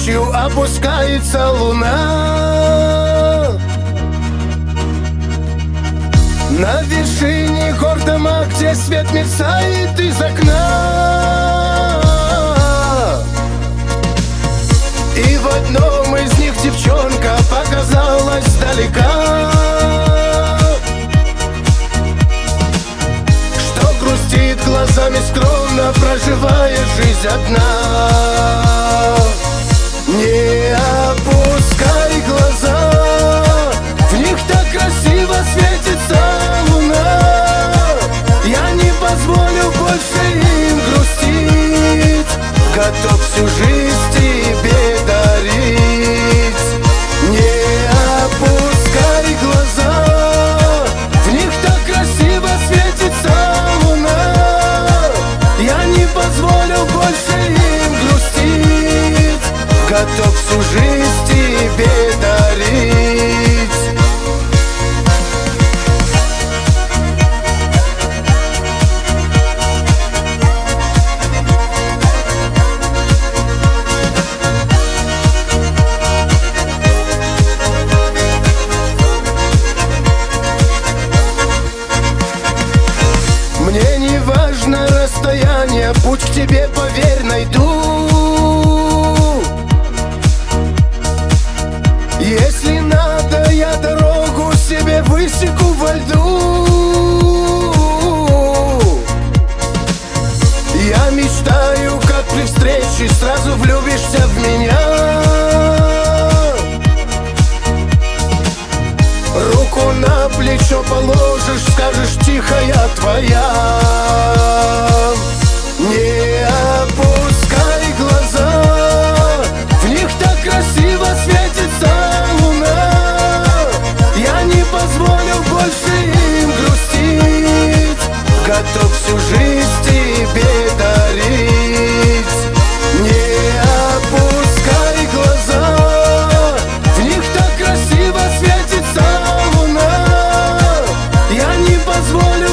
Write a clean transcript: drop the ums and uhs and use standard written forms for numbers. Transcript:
ночью опускается луна. На вершине гор дома, где свет мерцает из окна. И в одном из них девчонка показалась далека, что грустит глазами скромно, проживая жизнь одна. Не опускай глаза, в них так красиво светится луна. Я не позволю больше им грустить, готов всю жизнь тебе дарить. Не опускай глаза, в них так красиво светится луна. Я не позволю больше им грустить, готов всю жизнь тебе дарить. Мне не важно расстояние, путь к тебе, поверь, найду. Если надо, я дорогу себе высеку во льду. Я мечтаю, как при встрече сразу влюбишься в меня. Руку на плечо положишь, скажешь тихо: я твоя. Не опускай глаза, в них так красиво светится луна. Я не позволю больше им грустить, готов всю жизнь тебе дарить. Не опускай глаза, в них так красиво светится луна. Я не позволю